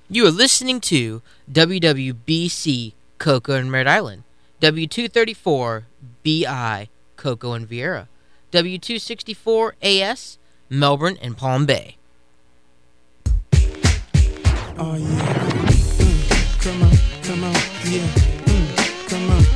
You are listening to WWBC Cocoa and Merritt Island, W234BI Cocoa and Vieira, W264AS Melbourne and Palm Bay. Oh yeah, come on, yeah, come on,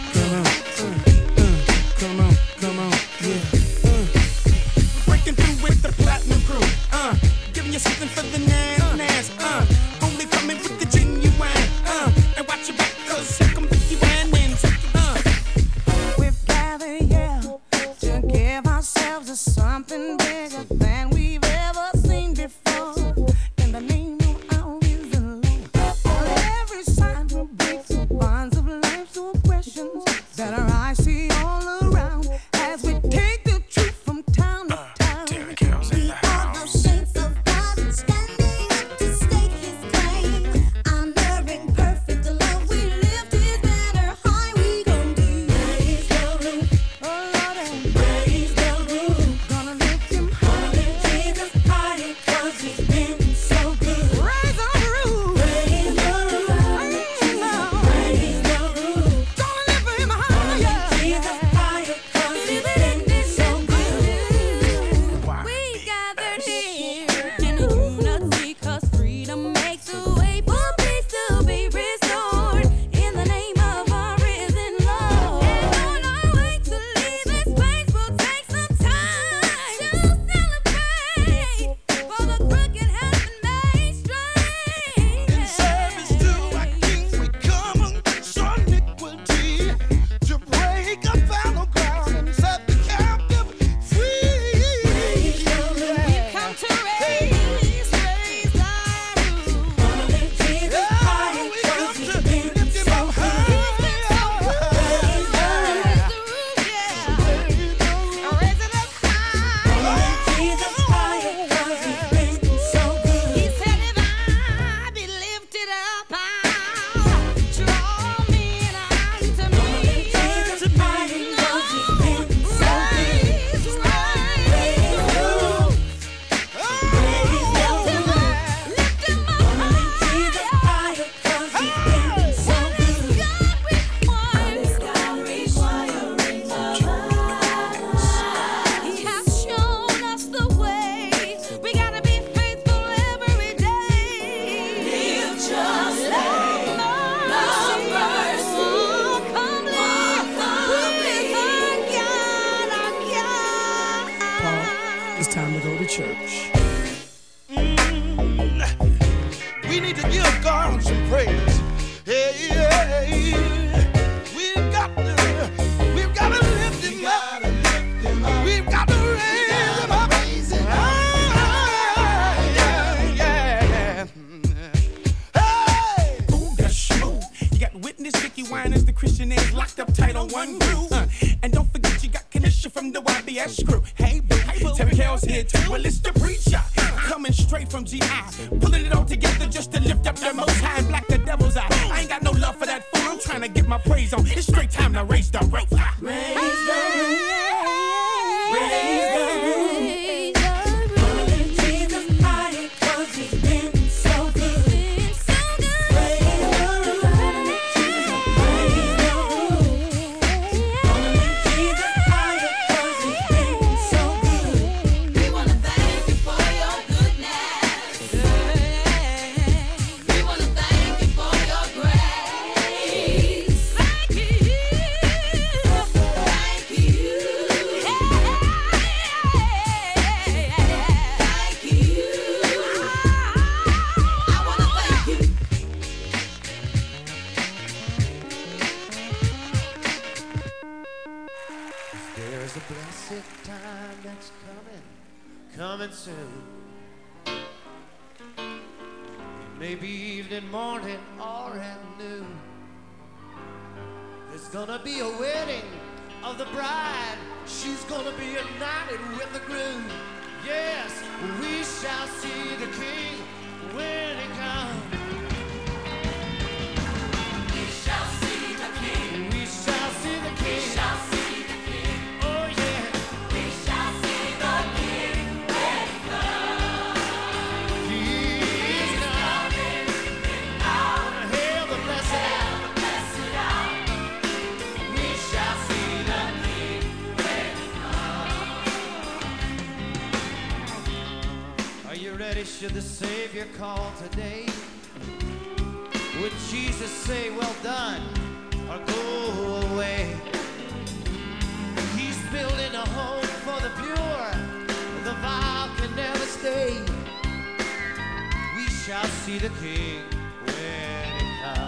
come on, yeah. Breaking through with the platinum crew, giving you something for the nas, only coming with the genuine, and watch your back 'cause here come the UN and we've gathered here to give ourselves a something bigger than we've ever seen before. In the name of our reason, Lord, on every side we'll break the bonds of life's oppressions that our eyes see all around as we take the truth from town to town. We are the saints of God, standing up to stake His claim, honoring perfect love. We lift His banner high. We gon' do raise the roof, Oh Lord, and raise the roof, gonna lift Him high. Jesus higher 'cause He's been so good. Raise the roof, Raise the roof, raise the roof, gonna lift Him higher. Jesus higher 'cause He's been so good. We gathered here in unity 'cause freedom makes a way for peace to be restored in the name of our risen Lord. And on our way to leave this place, we'll take some time to celebrate, for the crooked has been made straight. In service to our King, we come against our iniquity, to break our final ground and set the captive free. We've come to raise the roof. Jesus higher 'cause He's been so good. Jesus higher 'cause He's been so good. He said if I be lifted up, I'll draw men unto me. Jesus higher 'cause He's been so good. Raise the roof, lift him up Jesus higher 'cause He's been so good. God requiring of us. He has shown us the way. We gotta be faithful every day. Live just like mercy. Come live our God. It's time to go to church. We need to give God some praise. Hey, we've got to lift Him up. We've got to raise Him up. Yeah. Hey, ooh, that's smooth. You got Witness, Vicky Winers, the Christian is locked up tight on one groove. And don't forget you got Kanisha from the YBS crew. Hey, boo, Terry Carroll's here too. Well, it's the preacher coming straight from GI, pulling it all together just to lift up the most high and black the devil's eye. I ain't got no love for that fool. I'm trying to get my praise on. It's straight time to raise the roof. Raise the roof, raise the roof. Jesus higher 'cause He's been so good. Raise the roof, Jesus raise the roof. Jesus higher 'cause He's been so good. We wanna thank you for your goodness. We wanna thank you for your grace. Thank you. Thank you. Thank you. I wanna thank you. There's a blessed time that's coming soon. Maybe evening, morning, or at noon. There's gonna be a wedding of the bride. She's gonna be united with the groom. Yes, we shall see the King when He comes. We shall see the King. We shall see the King. We shall see the King. Oh yeah. We shall see the King when He comes. He is coming in you ready? Should the Savior call today? Would Jesus say, well done, or go away? He's building a home for the pure. The vile can never stay. We shall see the King when he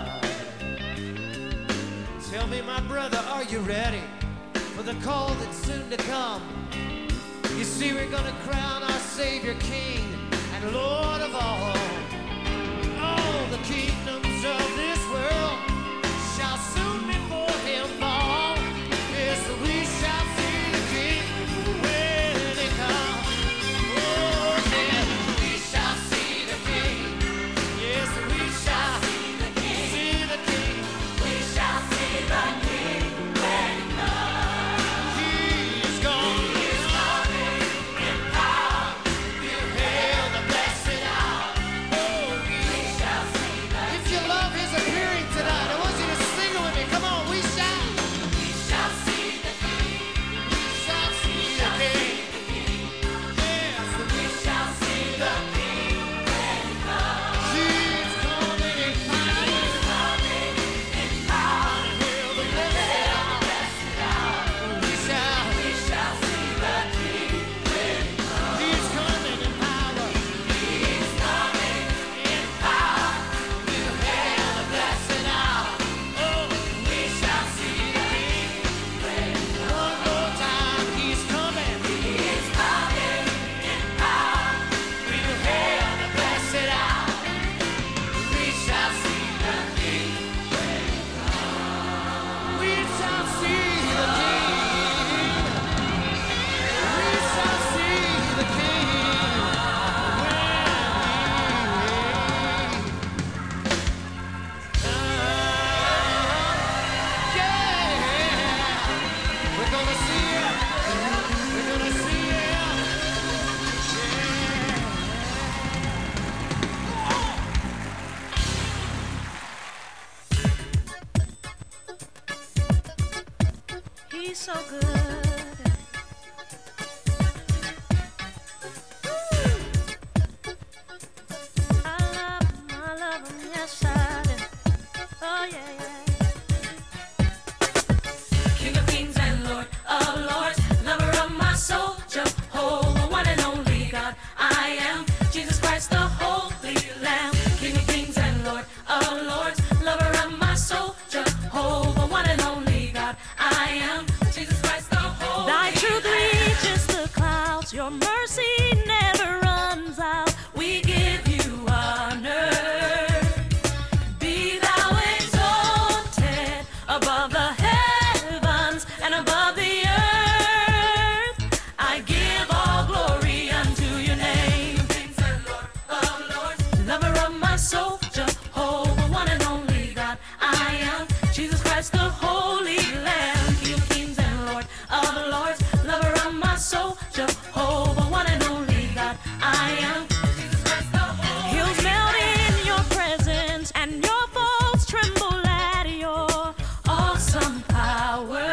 comes. Tell me, my brother, are you ready for the call that's soon to come? You see, we're gonna crown our Savior King and Lord of all. All the kingdoms of this world shall soon before him fall. Yes, we shall see the King when he comes. Oh, yeah, we shall see the King. Yes, we shall see the King. See the King. We shall see the King when he comes. He's gone. He's coming in power. You hail the blessed hour. Oh, we shall see the King. If you love his appearing tonight, I want you to sing it with me. Come on, we shall. We shall see the King. We shall see the King. Yes, we shall see the King when he comes. He's coming in power. He's coming in power. Hail the blessed hour. We shall see the King when he comes. He's coming in power. He's coming in power. You hail the blessed hour. Oh, we shall see the King when he comes. One more time, he's coming. He's coming in power. We will hail the blessed hour. We shall see the King when he comes. We shall see the King. We shall see the King when he comes. Yeah, we're gonna see him. We're gonna see him. He's so good. I love him, yes I do. Oh yeah, yeah. King of kings and Lord of lords, lover of my soul, Jehovah, one and only God. I am Jesus Christ, the Holy Lamb. King of kings and Lord of lords, lover of my soul, Jehovah, one and only God. I am Jesus Christ, the Holy Lamb. Thy truth reaches the clouds, your mercy never runs out. We give you honor. Be thou exalted above the heavens and above the earth. I give all glory unto your name. Kings and Lord of lords, lover of my soul, Jehovah, one and only God. I am Jesus Christ, the Holy Lamb. King of kings and Lord of lords, lover of my soul, Jehovah, one and only God. I am Jesus Christ, the Holy Lamb. Hills melt in your presence and your foes tremble at your awesome power.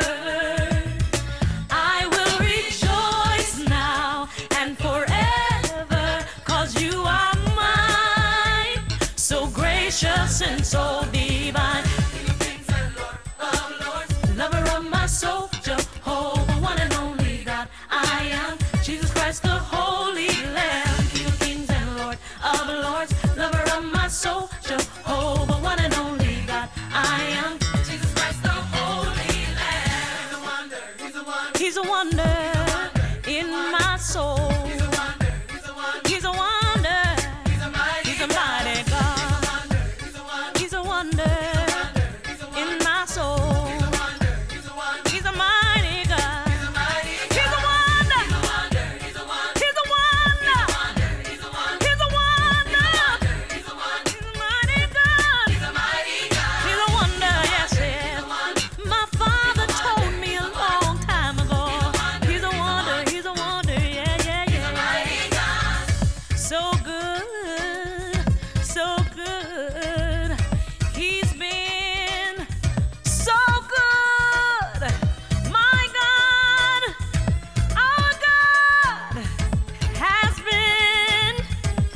I will rejoice now and forever, 'cause you are mine, so gracious and so divine. King of kings and Lord of lords, lover of my soul, Jehovah, one and only God. I am Jesus Christ, the Holy Lamb. King of kings and Lord of lords, lover of my soul, Jehovah, one and only God. I am Jesus Christ, the Holy Lamb. He's a wonder, he's a wonder, he's a wonder in my soul. He's a wonder, he's a wonder, he's a wonder, he's a mighty God. He's a wonder in my soul. He's a mighty God. He's a wonder. He's a wonder. He's a wonder. He's a wonder. He's a mighty God. He's a wonder. Yes, yes. My father told me a long time ago. He's a wonder. He's a wonder. Yeah, yeah, yeah. So good. So good. He's been so good. My God, our God has been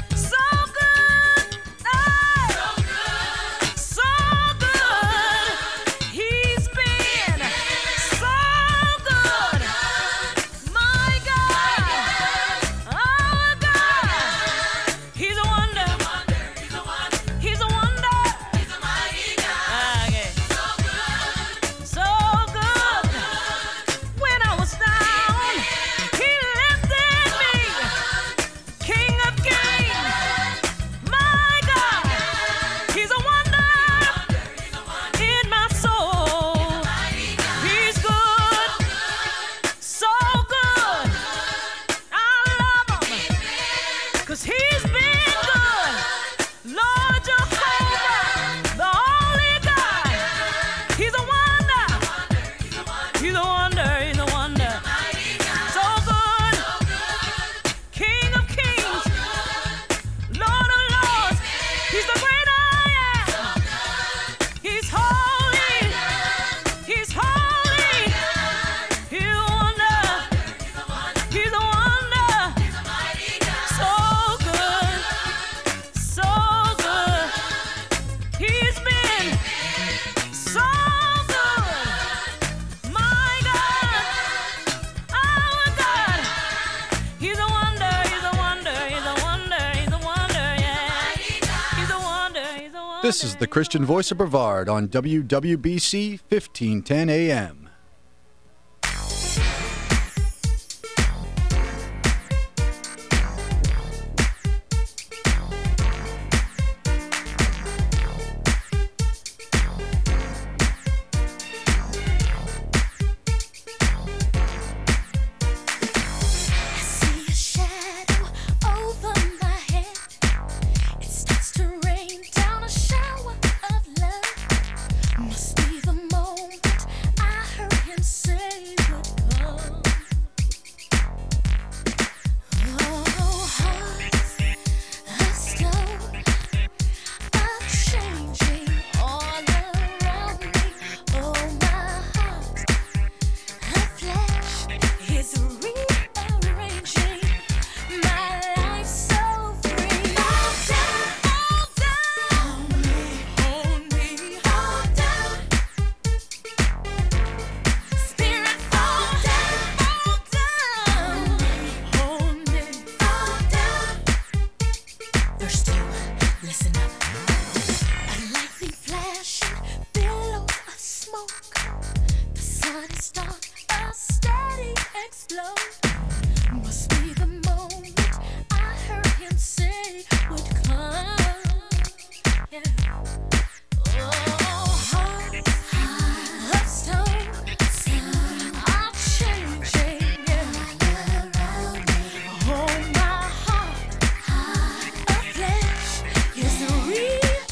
This is the Christian Voice of Brevard on WWBC 1510 AM. I see a shadow over my head. It starts to rain down a shower of love. Must be the moment I heard him say would come. Oh, hearts of stone are changing all around me. Oh, my heart of flesh is rearranging my life so free. Hold down, hold me, hold down. Spirit, fall down, hold me, fall down. Verse 2, listen up. A lightning flashing, billows of smoke. The sun is dark, a steady explode. Must be the moment I heard him say would come. Yeah. Oh, hearts of stone are changing. Yeah. Oh, my heart of flesh is rearranging.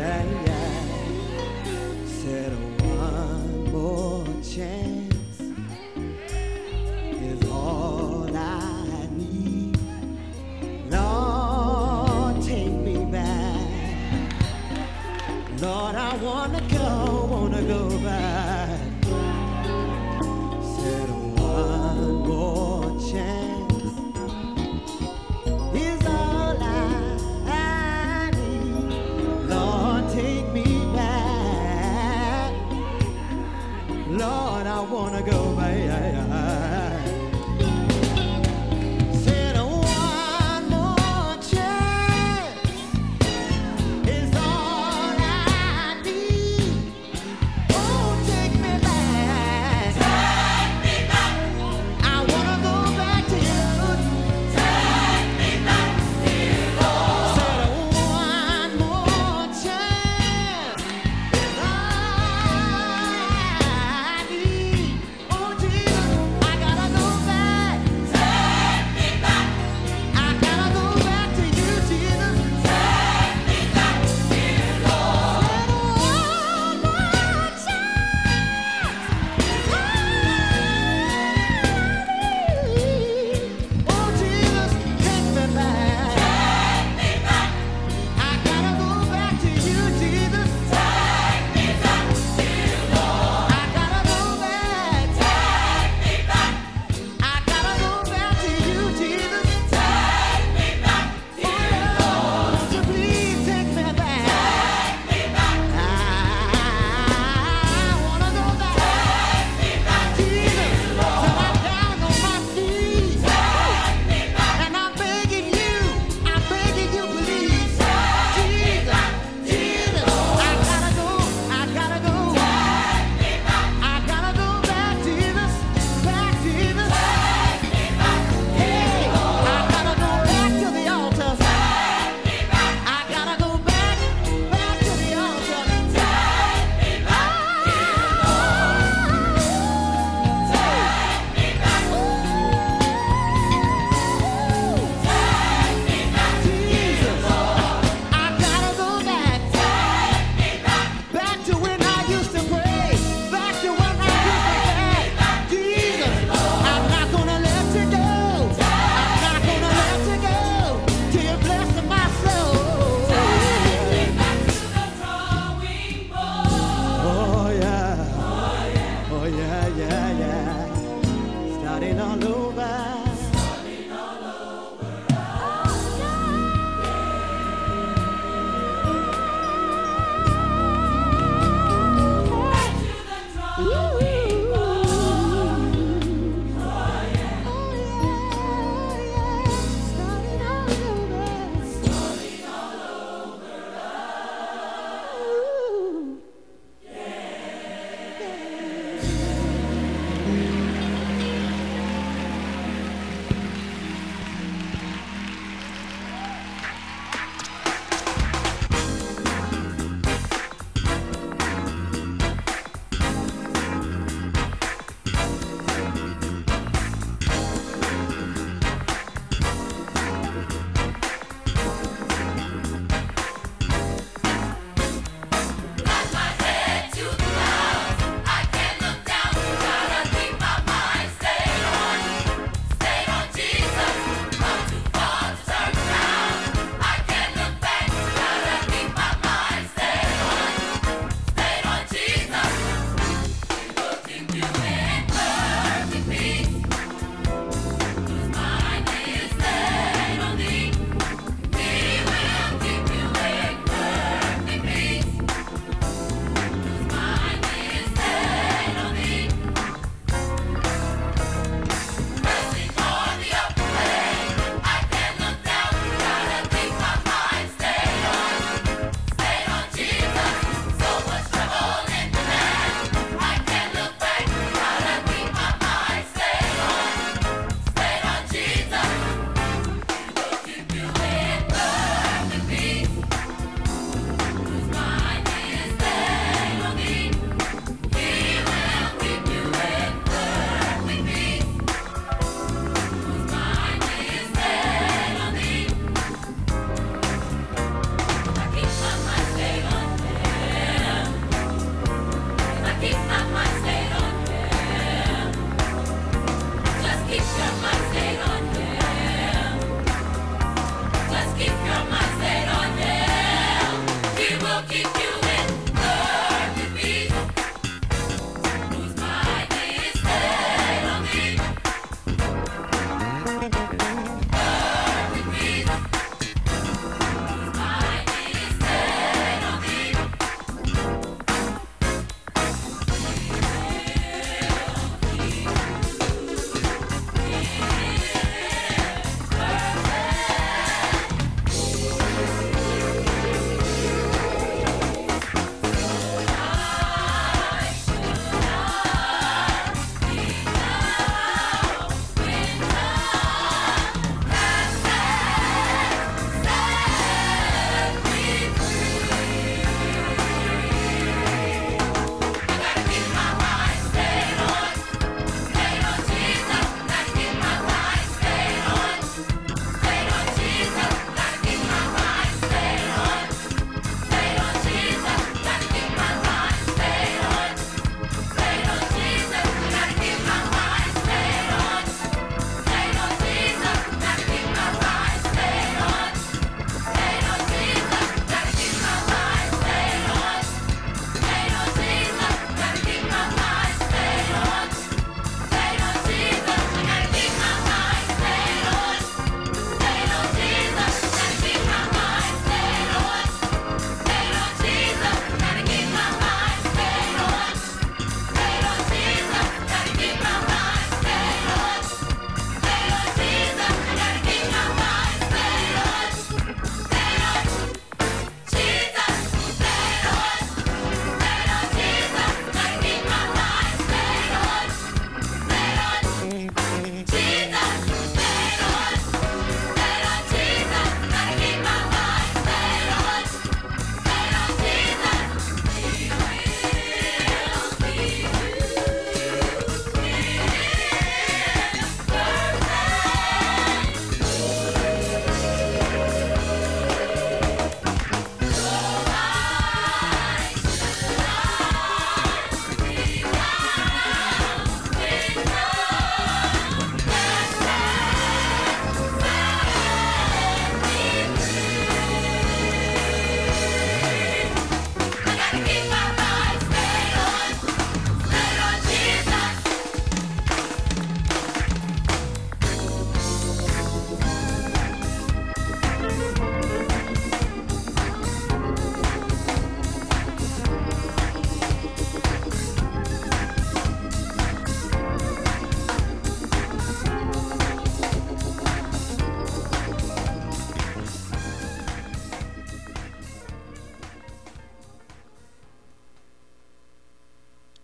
Said one more chance is all I need. Lord, take me back. Lord, I wanna go back. Said one more chance is all I need. Lord, take me back. Lord, I wanna go back. Said one more chance is all I need. Oh, take me back. I wanna go back to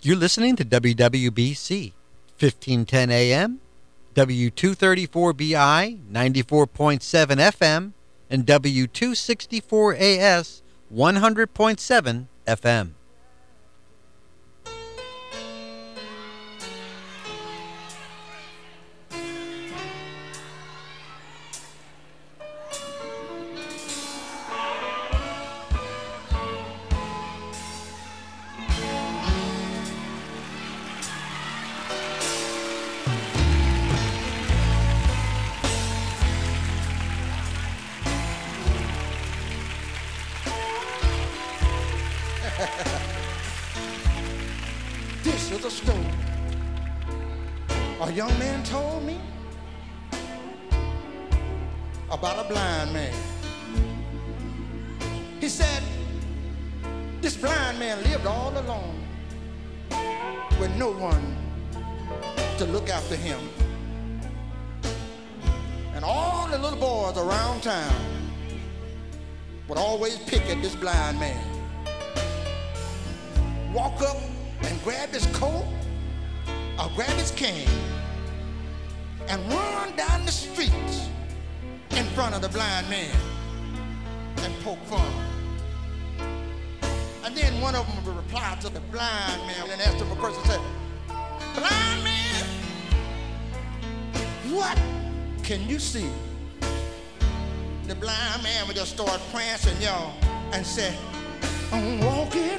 You're listening to WWBC, 1510 AM, W234BI, 94.7 FM, and W264AS, 100.7 FM. This is a story a young man told me about a blind man. He said this blind man lived all alone with no one to look after him. And all the little boys around town would always pick at this blind man. Walk up and grab his coat or grab his cane and run down the streets in front of the blind man and poke fun. And then one of them would reply to the blind man and ask him a question, said, "Blind man, what can you see?" The blind man would just start prancing, y'all, and say, "I'm walking.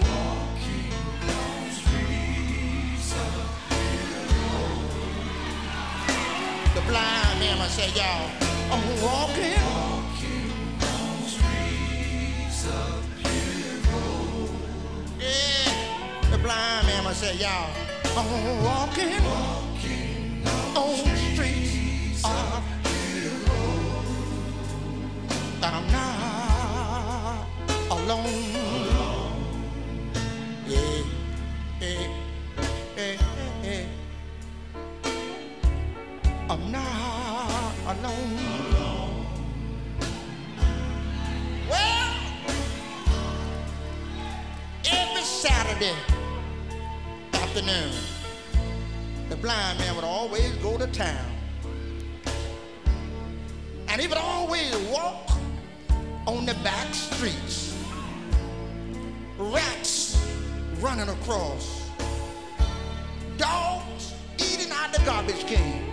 The blind man would say, y'all, "I'm walking on the streets of Hero." Yeah, the blind man would say, y'all, "I'm walking on the streets of Hero." And I'm not alone. Yeah, yeah, yeah, yeah. I'm not alone. Well, every Saturday afternoon, the blind man would always go to town. And he would always walk on the back streets. Rats running across. Dogs eating out the garbage can.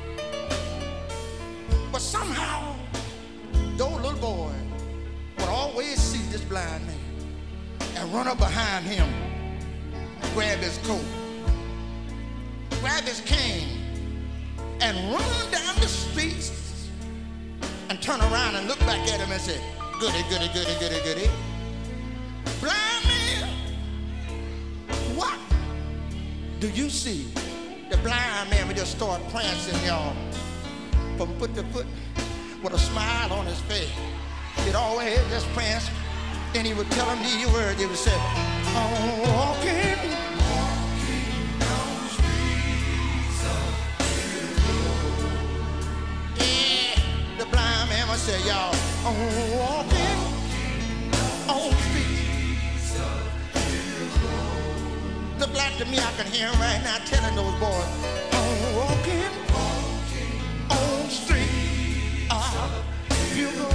But somehow, those little boys would always see this blind man and run up behind him, grab his coat, grab his cane, and run down the streets and turn around and look back at him and say, "Goody, goody, goody, goody, goody. Blind man, what do you see?" The blind man would just start prancing, y'all, from foot to foot, with a smile on his face. He'd always just prance, and he would tell him these words. He would say, "I'm walking down the streets of Hero." Yeah, the blind man would say, y'all, "I'm walking on the streets of Hero." Look like to me, I can hear him right now telling those boys, "I'm walking on the street of Hero."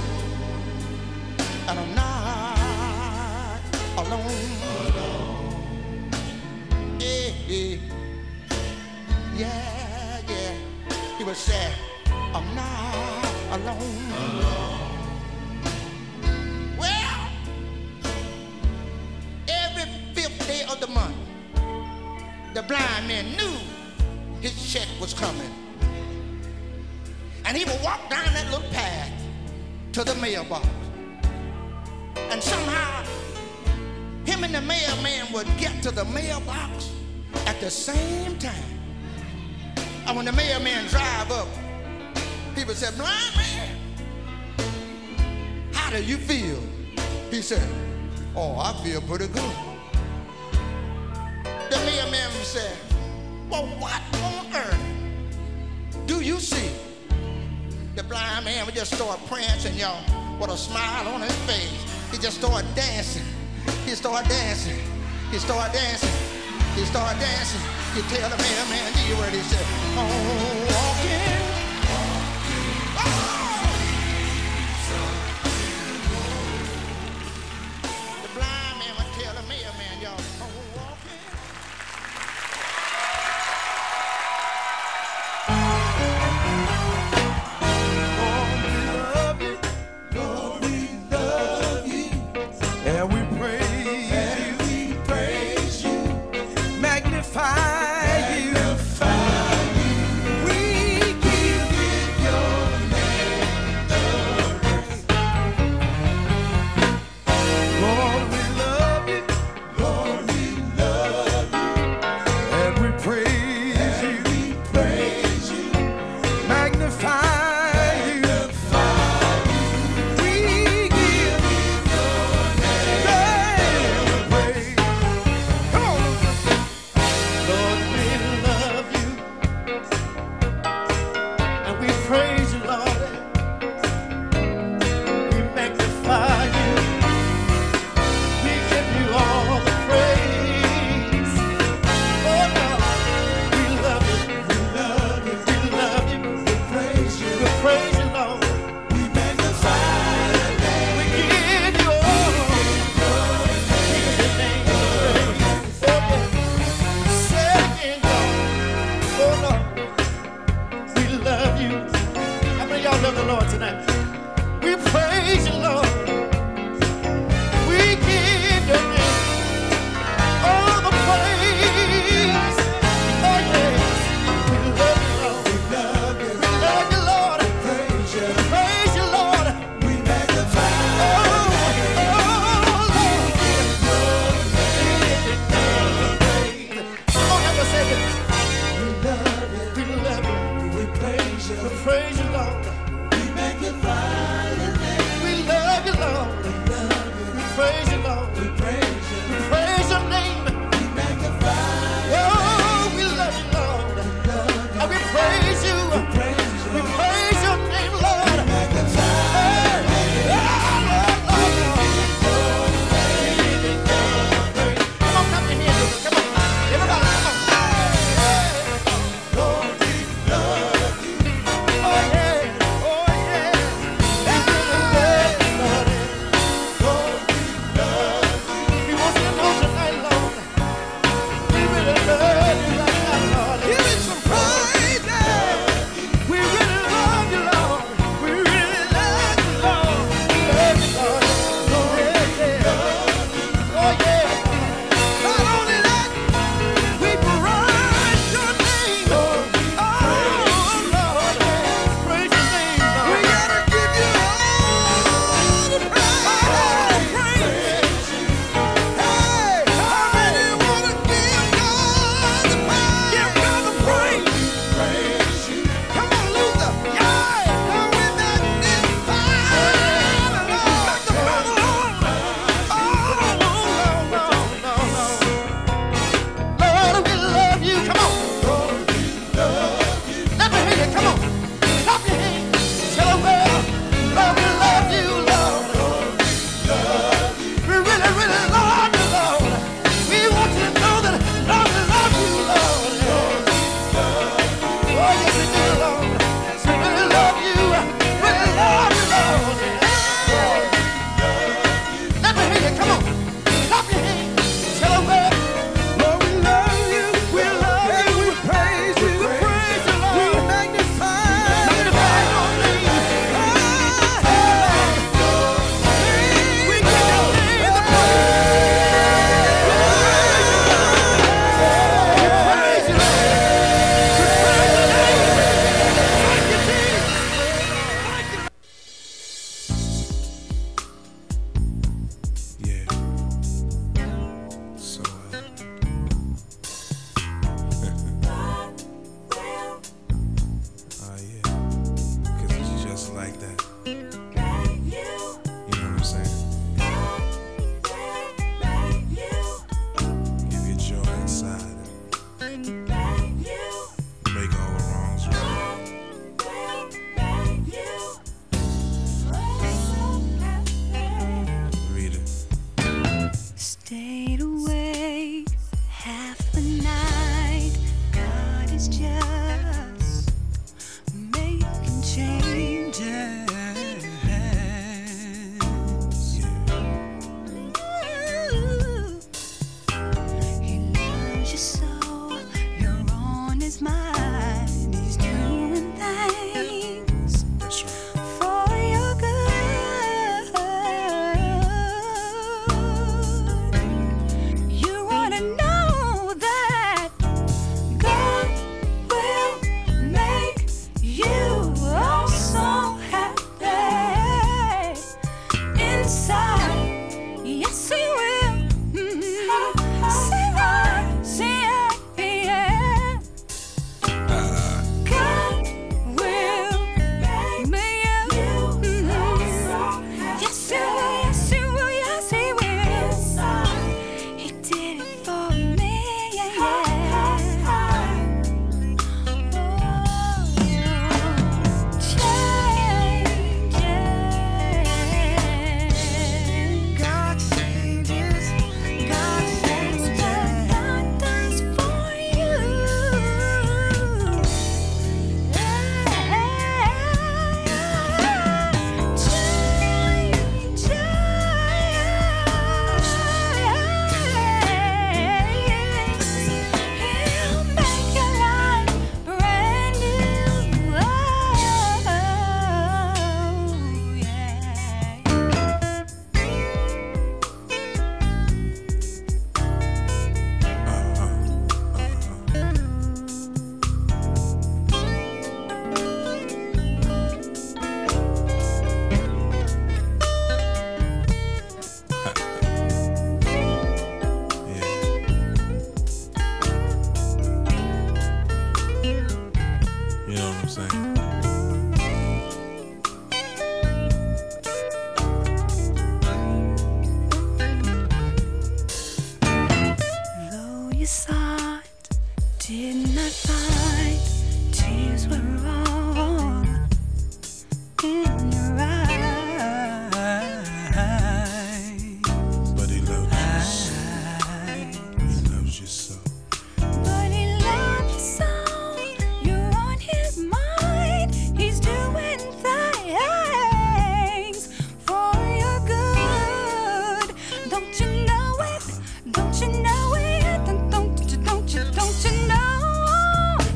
And I'm not alone. Yeah, yeah, yeah. He would say, "I'm not alone." Well, every 5th day of the month, the blind man knew his check was coming. And he would walk down that little path to the mailbox. And somehow, him and the mailman would get to the mailbox at the same time. And when the mailman drive up, he would say, "Blind man, how do you feel?" He said, "Oh, I feel pretty good." The mailman would say, "Well, what on earth do you see?" The blind man would just start prancing, y'all, with a smile on his face. He just started dancing. He started dancing. He started dancing. He started dancing. You tell the mailman, do you what he said? Oh, walking. The blind man would tell the mailman, y'all, oh, walking. And we praise you, magnify you. We give your name the praise. Lord, we love you. Lord, we love you. And we praise you, magnify you. Love the Lord tonight. We praise you, Lord. We give your name all the praise. Oh yes, we love you, Lord. We love you, Lord. We praise you, Lord. We magnify you. Oh, Lord. Come on, have a second. We love you. We praise you. We praise you, Lord. We love you, Lord. We praise you, Lord. We praise your name. Oh, we love you, Lord. And we praise you. We praise your name, Lord. Come on, clap your hands. Come on. Everybody, come on. Lord, we love you. Oh, yeah. Oh, yeah. We want you to know tonight, Lord. We really love you right now, Lord. Give it some praise, yeah. We really love you, Lord. We really love you, Lord. We love you, Lord. Oh, yeah, yeah. Oh, yeah. Not only that, we praise your name. Oh, Lord, yeah. Praise your name, Lord. We gotta give you all the praise. Hey, how many wanna give God the praise? Give God the praise. Come on, Luther. Yeah. Now we magnify the Lord. Lord, we love you. Come on. Let me hear you. Come on. Clap your hands. Tell them, well, Lord, we love you, Lord. We really, really love you, Lord. We want you to know that, Lord, we love you, Lord. Oh, yes, we do, Lord. We really love you. Really love you, Lord. Let me hear you. Come on. Clap your hands. Tell them, well, Lord, we love you. We love you. We praise you. We praise you, Lord. We magnify your name. We give your name the praise. We praise you, Lord. Yeah. So, oh yeah. 'Cause it's just like that. You know what I'm saying? Give you joy inside and make all the wrongs right. Read it. Stayed awake half the did not find tears were all in your eyes. But he loves you so. He loves you so. But he loves you so. You're on his mind. He's doing things for your good. Don't you know it? Don't you know it? Don't you know?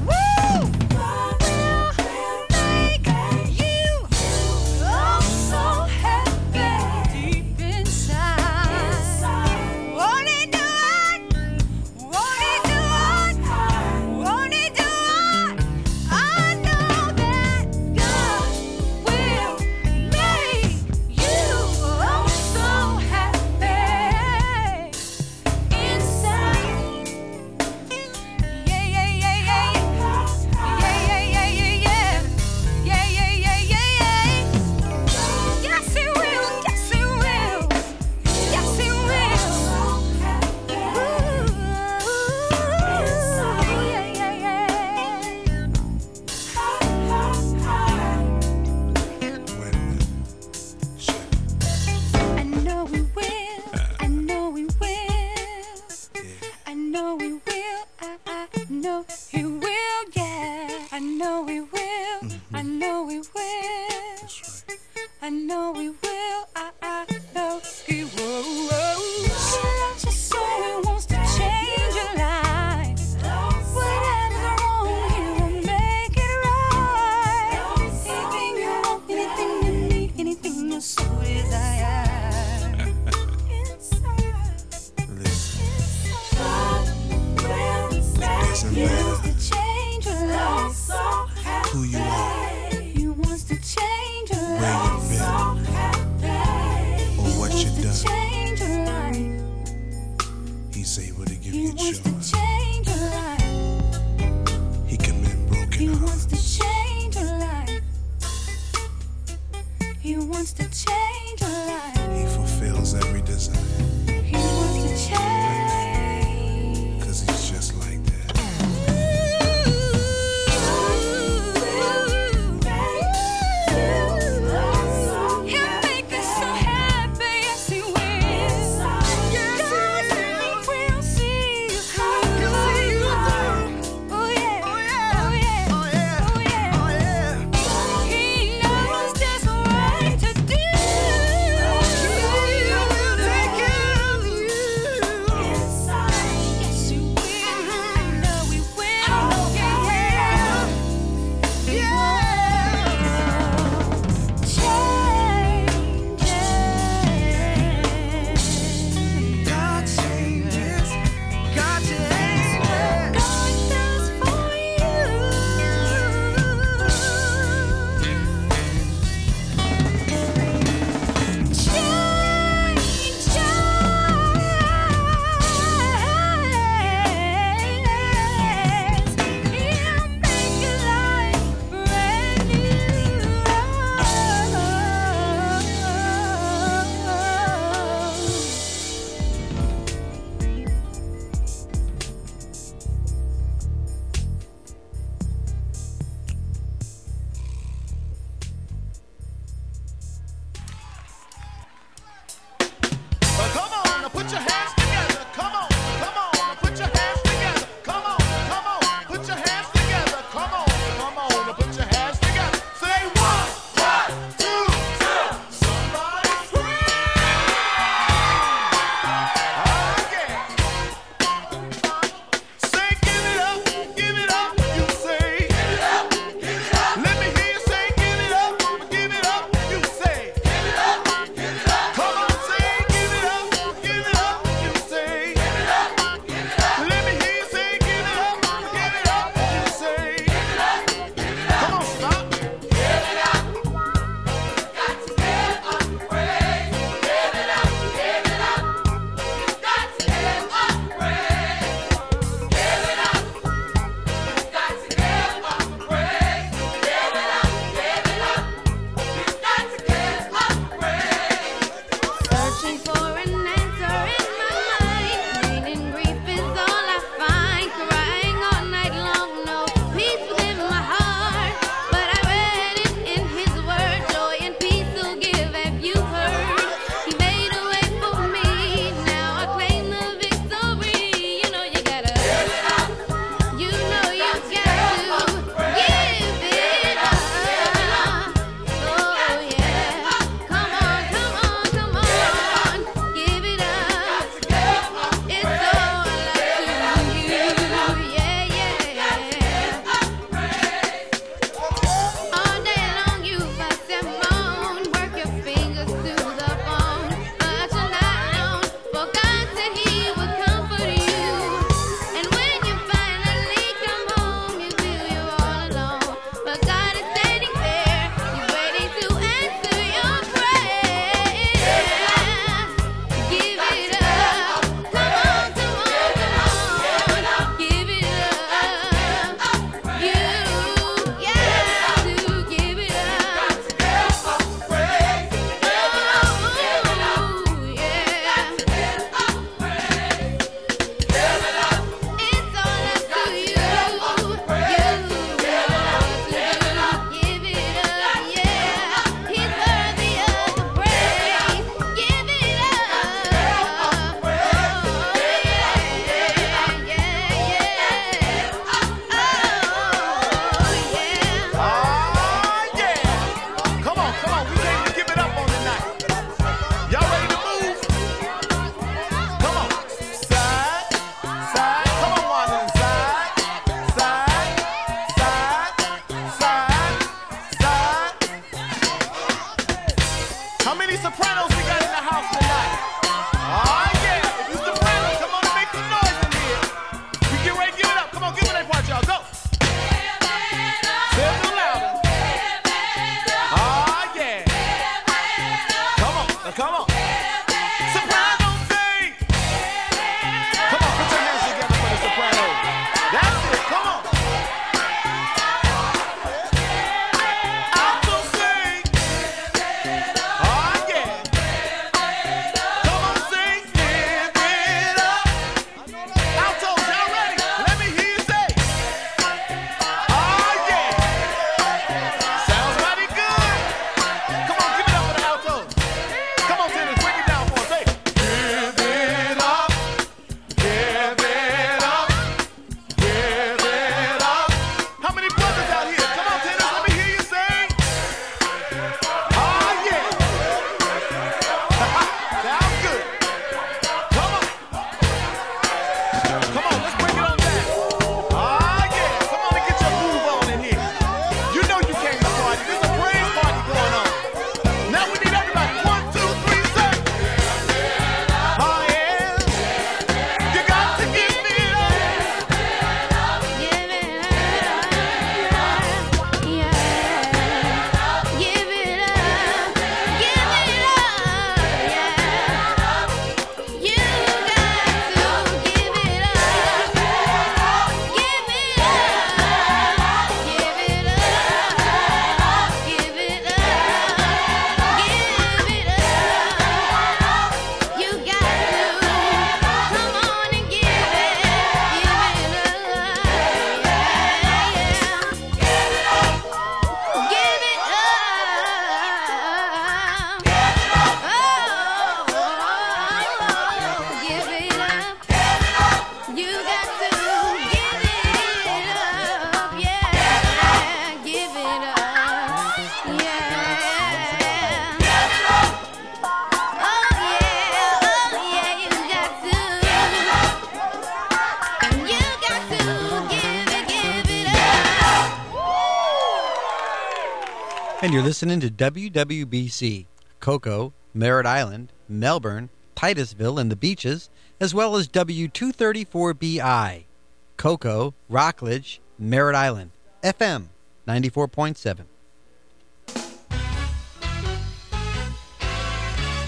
And you're listening to WWBC, Cocoa, Merritt Island, Melbourne, Titusville, and the Beaches, as well as W234BI, Cocoa, Rockledge, Merritt Island, FM 94.7.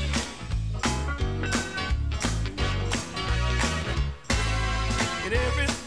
And every